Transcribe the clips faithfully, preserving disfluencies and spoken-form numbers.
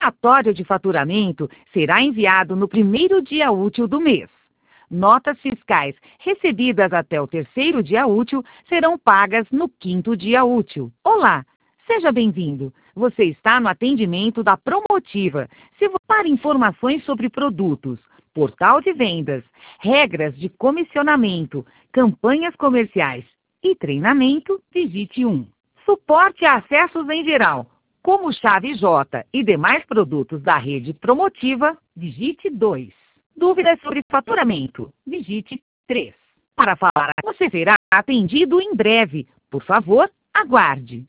relatório de faturamento será enviado no primeiro dia útil do mês. Notas fiscais recebidas até o terceiro dia útil serão pagas no quinto dia útil. Olá, seja bem-vindo. Você está no atendimento da Promotiva. Se você para informações sobre produtos, portal de vendas, regras de comissionamento, campanhas comerciais e treinamento, digite um. Suporte a acessos em geral, como chave J e demais produtos da rede Promotiva, digite dois. Dúvidas sobre faturamento, digite três. Para falar, você será atendido em breve. Por favor, aguarde.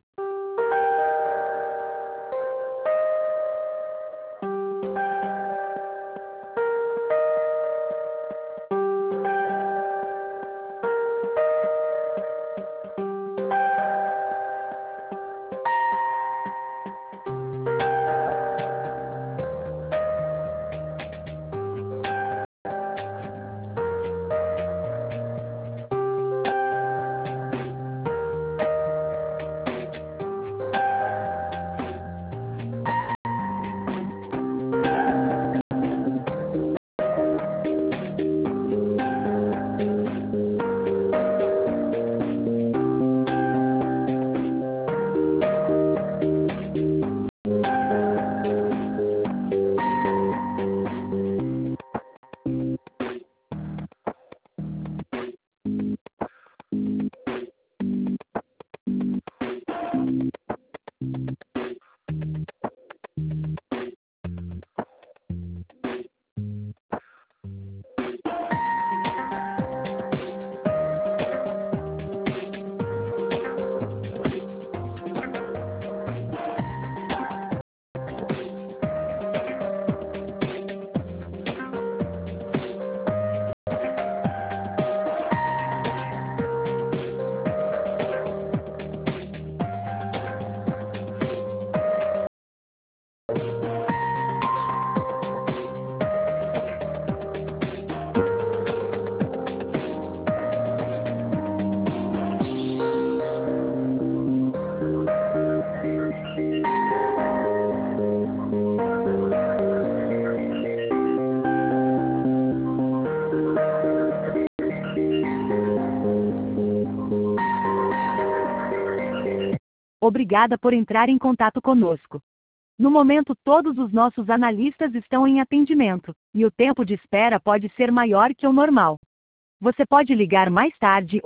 Obrigada por entrar em contato conosco. No momento, todos os nossos analistas estão em atendimento, e o tempo de espera pode ser maior que o normal. Você pode ligar mais tarde